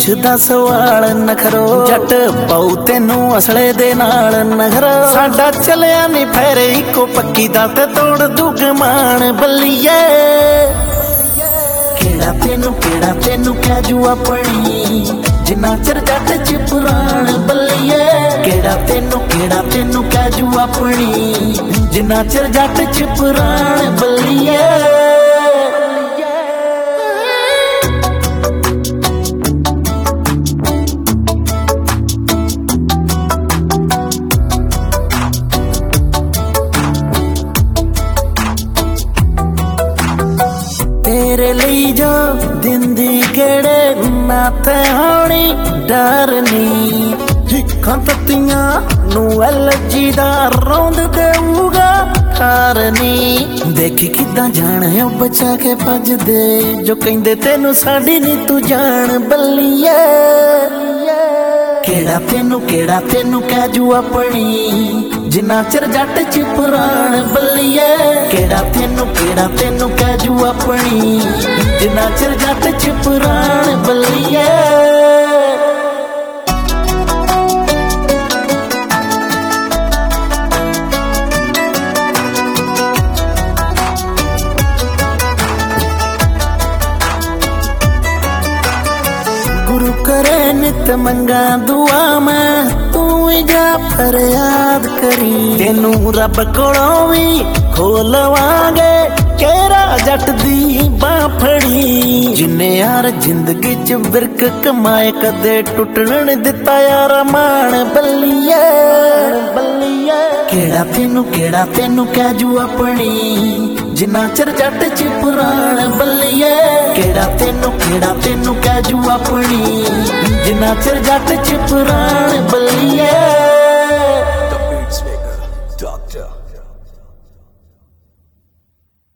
पुछदा सवाल नखरो जट पाऊ तेनू असले दे नाल नखरो साडा चलिया नी फेरे इको पक्की दा ते तोड़ दुग मान बल्लिए केड़ा तेनू कह जू अपनी जिन्ना चिर जट च पुराण बल्लिए केड़ा तेनू कह जू अपनी जिन्ना चिर जट च पुराण बल्लिए तेरे लिए जो दिंदी केड़े नाते होनी डरनी हिक्कां तत्तियां नू एलर्जी दा रौंद देऊगा ठारनी देखी किदां जाने बचा के भज दे जो कहंदे तेनू साडी नी तू जान बल्लिए केड़ा तेनू कह जू अपनी जिन्ना चिर जट च पुराण बल्लिए केड़ा तेनू कह जू अपनी जिन्ना चिर जट च पुराण बल्लिए गुरु करे नित मंगा दुआ मैं तू ही जा फरियाद करी तेनू रब कोलों भी खोलवांगे केरा जट दी बां फड़ी जिन्ने यार जिंदगी च बिरक कमाए कदे टुटण नी दिता यार मान बल्लिए केड़ा तेनू कह जू अपनी जिन्ना चिर जट च पुराण बल्लिए केड़ा तेनू कह जू अपनी जिन्ना चिर जट च पुराण बल्लिए